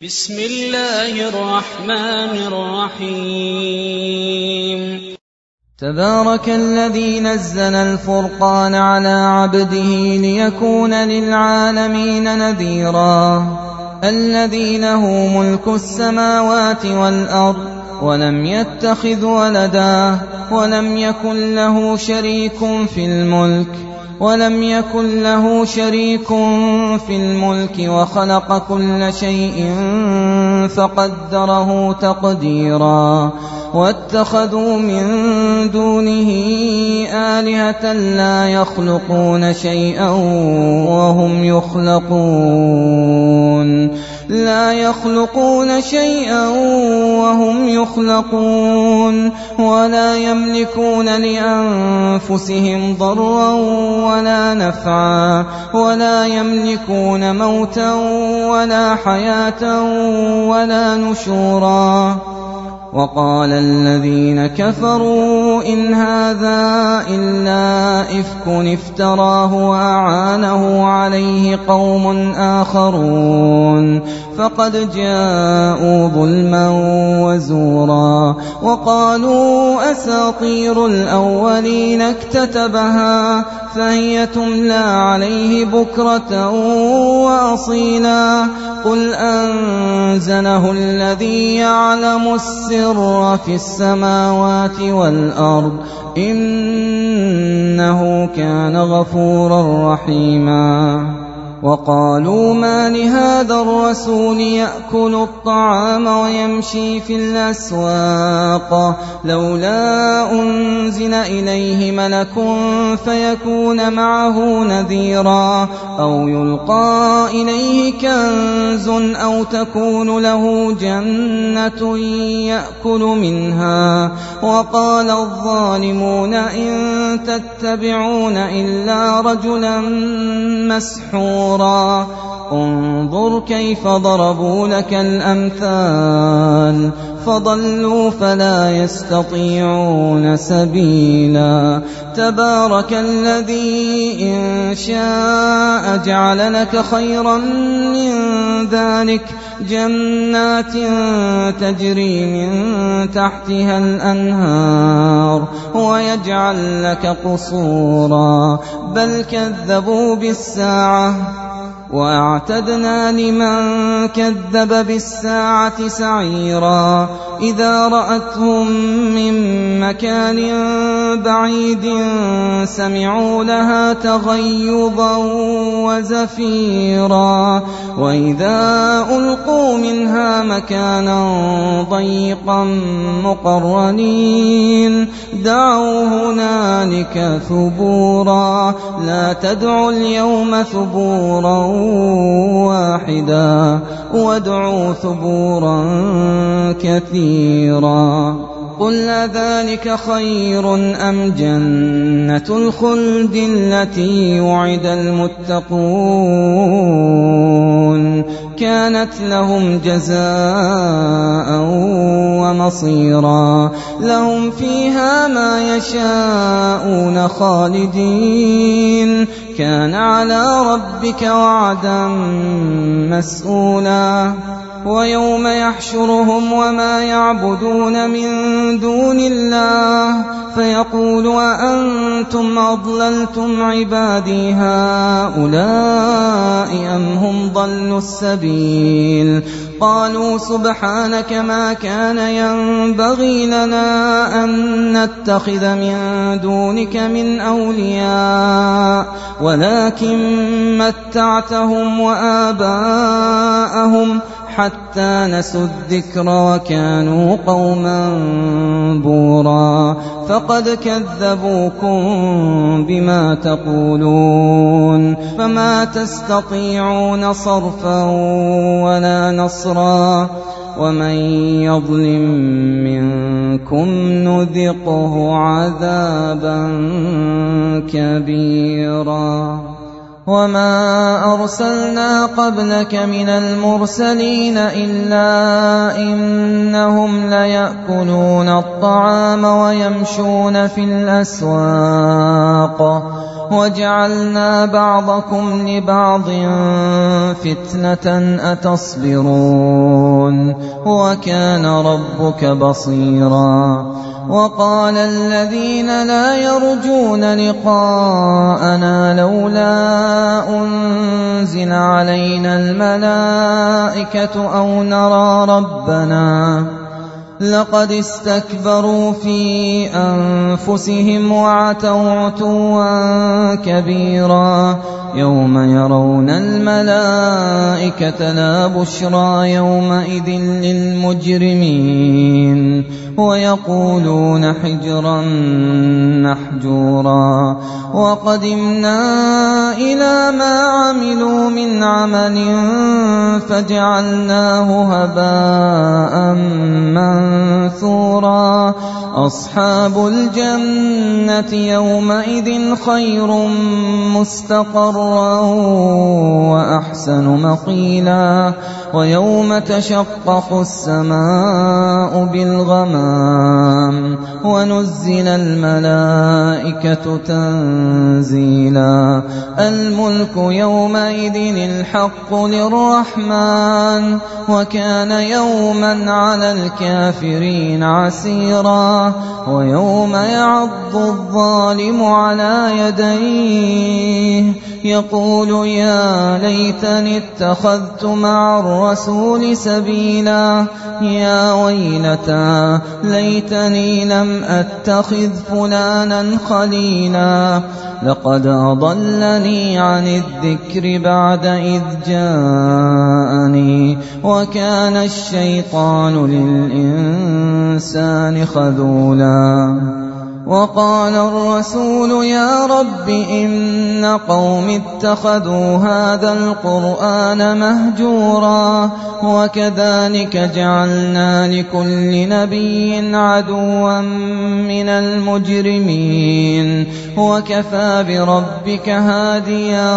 بسم الله الرحمن الرحيم. تبارك الذي نزل الفرقان على عبده ليكون للعالمين نذيرا. الذي له ملك السماوات والأرض ولم يتخذ ولدا ولم يكن له شريك في الملك وخلق كل شيء فقدره تقديرا. واتخذوا من دونه آلهة لا يخلقون شيئا وهم يخلقون ولا يملكون لأنفسهم ضرا ولا نفعا ولا يملكون موتا ولا حياة ولا نشورا. وقال الذين كفروا إن هذا إلا إفك افتراه وأعانه عليه قوم آخرون فقد جاءوا ظلما وزورا. وقالوا أساطير الأولين اكتتبها فهي تملى عليه بكرة وأصيلا. قل أنزله الذي يعلم السر في السماوات والأرض إنه كان غفورا رحيما. وقالوا ما لهذا الرسول يأكل الطعام ويمشي في الأسواق لولا أنزل إليه ملك فيكون معه نذيرا أو يلقى إليه كنز أو تكون له جنة يأكل منها. وقال الظالمون إن تتبعون إلا رجلا مسحورا. انظر كيف ضربوا لك الأمثال فضلوا فلا يستطيعون سبيلا. تبارك الذي إن شاء جعل لك خيرا من ذلك جنات تجري من تحتها الأنهار ويجعل لك قصورا بل كذبوا بالساعة وأعتدنا لمن كذب بالساعة سعيرا. إذا رأتهم من مكان بعيد سمعوا لها تغيظا وزفيرا. وإذا ألقوا منها مكانا ضيقا مقرنين دعوا هنالك ثبورا. لا تدعوا اليوم ثبورا واحدا وادعوا ثبورا كثيرا. قل أذلك خير أم جنة الخلد التي وعد المتقون كانت لهم جزاء ومصيرا. لهم فيها ما يشاءون خالدين كان على ربك وعدا مسئولا. ويوم يحشرهم وما يعبدون من دون الله فيقول أأنتم أضللتم عبادي هؤلاء أم هم ضلوا السبيل. قالوا سبحانك ما كان ينبغي لنا أن نتخذ من دونك من أولياء ولكن متعتهم وآباءهم حتى نسوا الذكر وكانوا قوما بورا. فقد كذبوكم بما تقولون فما تستطيعون صرفا ولا نصرا. ومن يظلم منكم نذقه عذابا كبيرا. وما أرسلنا قبلك من المرسلين إلا إنهم ليأكلون الطعام ويمشون في الأسواق وجعلنا بعضكم لبعض فتنة أتصبرون وكان ربك بصيرا. وقال الذين لا يرجون لقاءنا لولا أنزل علينا الملائكة أو نرى ربنا لقد استكبروا في أنفسهم وعتوا عتوا كبيرا. يوم يرون الملائكة لا بشرى يومئذ للمجرمين ويقولون حجرا محجورا. وقدمنا إلى ما عملوا من عمل فجعلناه هباء منثورا. أصحاب الجنة يومئذ خير مستقرا وأحسن مقيلا. ويوم تشقق السماء بالغمام ونزل الملائكة تنزيلا. الملك يومئذ الحق للرحمن وكان يوما على الكافرين عسيرا. ويوم يعض الظالم على يديه يقول يا ليتني اتخذت مع الرسول سبيلا. يا ويلتى ليتني لم أتخذ فلانا خليلا لقد أضلني عن الذكر بعد إذ جاءني وكان الشيطان للإنسان خذولا. وقال الرسول يا رب إن قوم اتخذوا هذا القرآن مهجورا وكذلك جعلنا لكل نبي عدوا من المجرمين وكفى بربك هاديا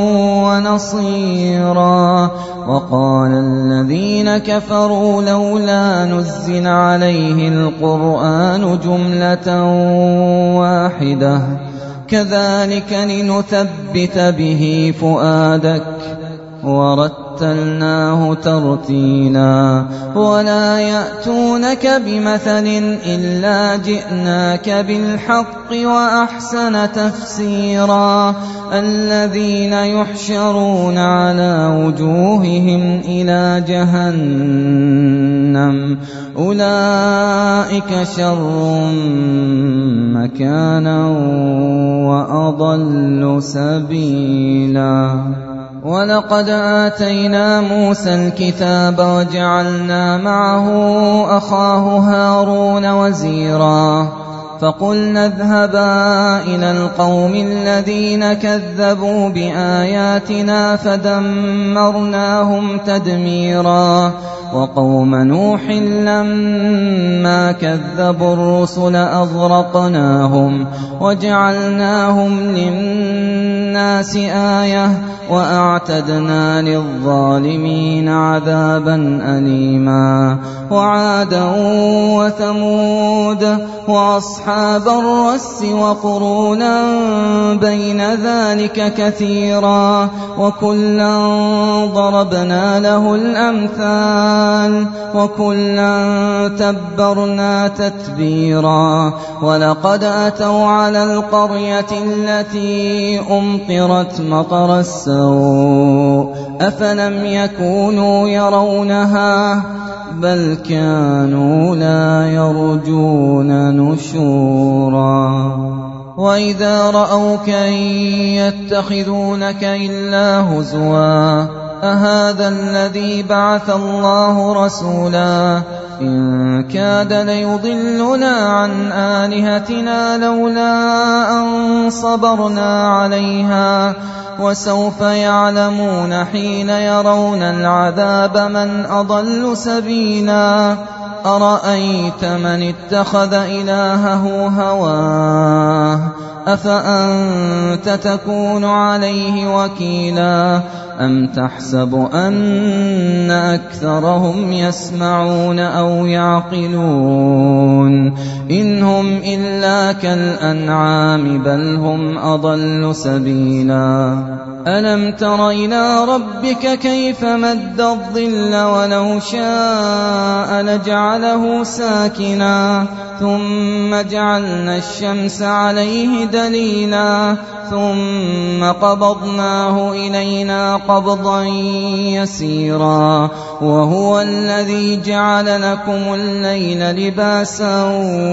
ونصيرا. وقال الذين كفروا لولا نزل عليه القرآن جملة واحدة كذلك لنثبت به فؤادك ورتلناه ترتيلا. ولا يأتونك بمثل إلا جئناك بالحق وأحسن تفسيرا. الذين يحشرون على وجوههم إلى جهنم أولئك شر مكانا وأضل سبيلا. ولقد آتينا موسى الكتاب وجعلنا معه أخاه هارون وزيرا. فقلنا اذهبا إلى القوم الذين كذبوا بآياتنا فدمرناهم تدميرا. وقوم نوح لما كذبوا الرسل أغرقناهم وجعلناهم للناس آية وأعتدنا للظالمين عذابا أليما. وعادا وثمود وأصحاب الرس وقرونا بين ذلك كثيرا وكلا ضربنا له الأمثال وكلا تبرنا تتبيرا. ولقد أتوا على القرية التي أمطرت مطر السوء أفلم يكونوا يرونها بل كانوا لا يرجون نشورا. وإذا رأوك يتخذونك إلا هزوا أهذا الذي بعث الله رسولا إن كاد ليضلنا عن آلهتنا لولا أن صبرنا عليها وسوف يعلمون حين يرون العذاب من أضل سبيلا. أرأيت من اتخذ إلهه هواه أفأنت تكون عليه وكيلا أم تحسب أن أكثرهم يسمعون أو يعقلون إن هم إلا كالأنعام بل هم أضل سبيلا ألم تر إلى ربك كيف مد الظل ولو شاء لجعله ساكنا ثم جعلنا الشمس عليه دليلا ثم قبضناه إلينا قبضا يسيرا وهو الذي جعل لكم الليل لباسا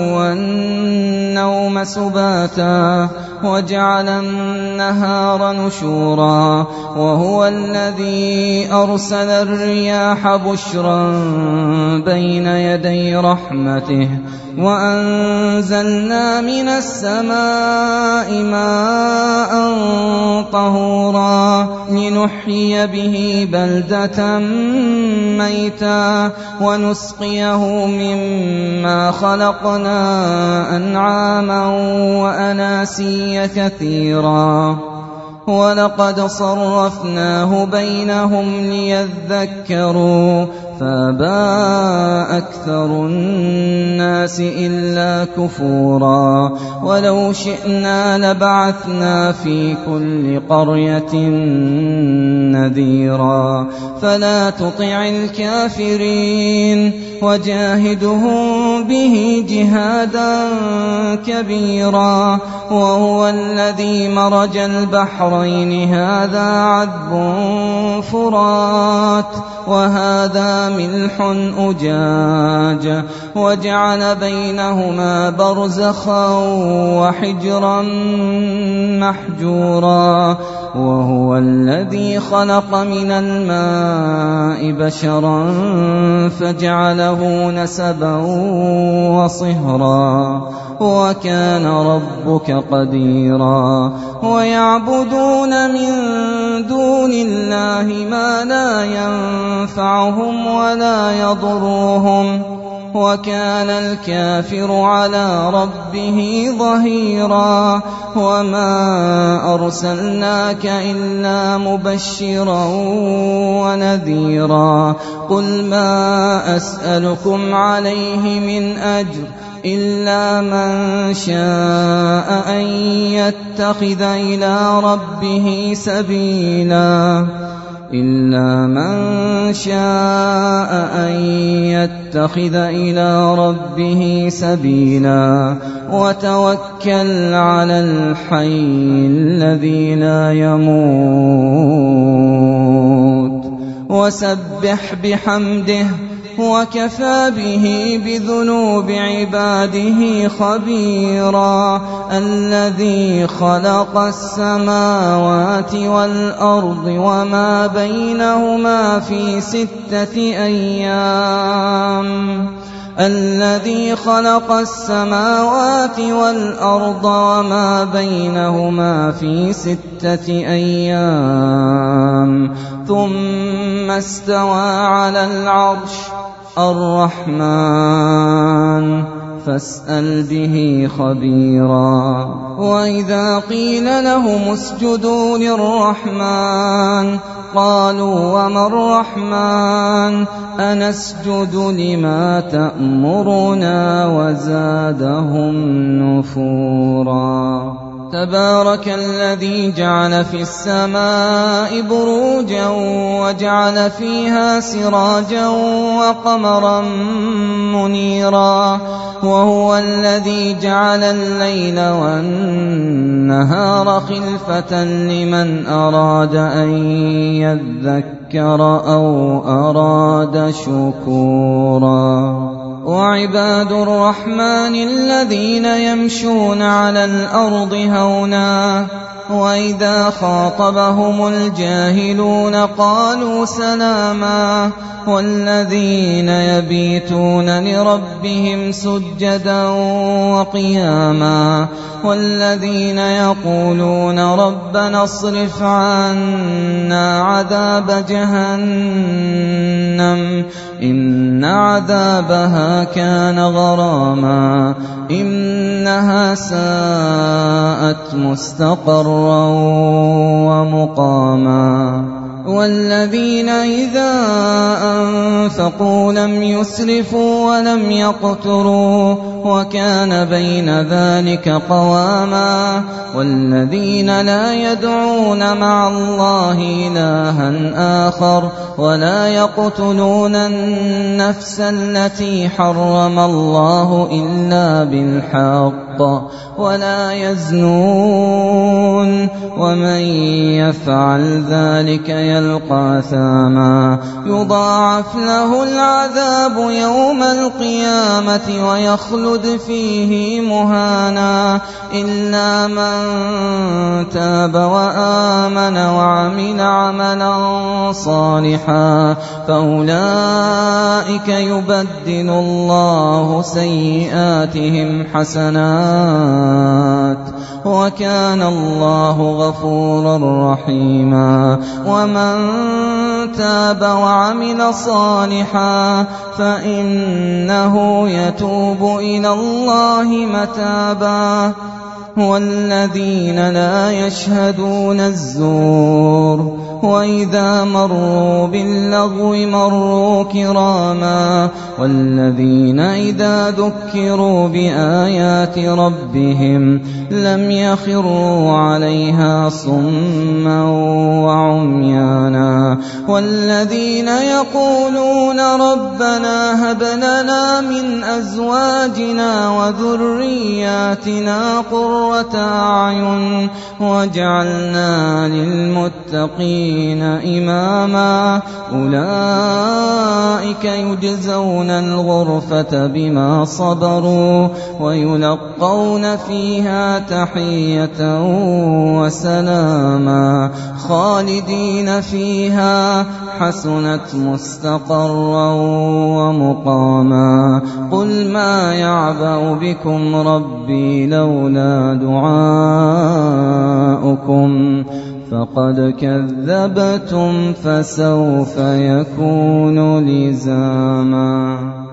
والنوم سباتا وجعل النهار نشورا وهو الذي أرسل الرياح بشرا بين يدي رحمته وأنزلنا من السماء ماء طهورا لنحيي به بلدة ميتا ونسقيه مما خلقنا أنعاما وأناسيا كثيرا ولقد صرفناه بينهم ليذكروا فأبى أكثر الناس إلا كفورا ولو شئنا لبعثنا في كل قرية نذيرا فلا تطع الكافرين وجاهدهم به جهادا كبيرا وهو الذي مرج البحرين هذا عذب فرات وهذا ملح أجاج وجعل بينهما برزخا وحجرا محجورا وهو الذي خلق من الماء بشرا فجعله نسبا وصهرا وكان ربك قديرا ويعبدون من دون الله ما لا ينفعهم ولا يضرهم وكان الكافر على ربه ظهيرا وما أرسلناك إلا مبشرا ونذيرا قل ما أسألكم عليه من أجر إلا من شاء أن يتخذ إلى ربه سبيلا إلا من شاء أن يتخذ إلى ربه سبيلا وتوكل على الحي الذي لا يموت وسبح بحمده وكفى به بذنوب عباده خبيرا الذي خلق السماوات والأرض وما بينهما في 6 أيام الذي خلق السماوات والأرض وما بينهما في 6 أيام ثم استوى على العرش الرحمن فاسأل به خبيرا وإذا قيل لهم اسجدوا للرحمن قالوا وما الرحمن أنسجد لما تأمرنا وزادهم نفورا تبارك الذي جعل في السماء بروجا وجعل فيها سراجا وقمرا منيرا وهو الذي جعل الليل والنهار خلفة لمن أراد أن يذكر أو أراد شكورا وعباد الرحمن الذين يمشون على الأرض هونا وإذا خاطبهم الجاهلون قالوا سلاما والذين يبيتون لربهم سجدا وقياما والذين يقولون ربنا اصرف عنا عذاب جهنم إن عذابها كان غراما إنها ساءت مستقرا ومقاما والذين إذا أنفقوا لم يسرفوا ولم يقتروا وكان بين ذلك قواما والذين لا يدعون مع الله إلها آخر ولا يقتلون النفس التي حرم الله إلا بالحق ولا يزنون ومن يفعل ذلك يلقى ثاما يضاعف له العذاب يوم القيامة ويخلد فيه مهانا إلا من تاب وآمن وعمل عملا صالحا فأولئك يبدل الله سيئاتهم حسنات وكان الله غفورا رحيما ومن تاب وعمل صالحا فإنه يتوب إلى الله متابا والذين لا يشهدون الزور وإذا مروا باللغو مروا كراما والذين إذا ذكروا بآيات ربهم لم يخروا عليها صما وعميانا والذين يقولون ربنا هب لنا من أزواجنا وذرياتنا قرة أعين واجعلنا للمتقين إماما أولئك يجزون الغرفة بما صبروا ويلقون فيها تحية وسلاما خالدين فيها حسنت مستقرا ومقاما قل ما يعبأ بكم ربي لولا دعاؤكم فقد كذبتم فسوف يكون لزاما.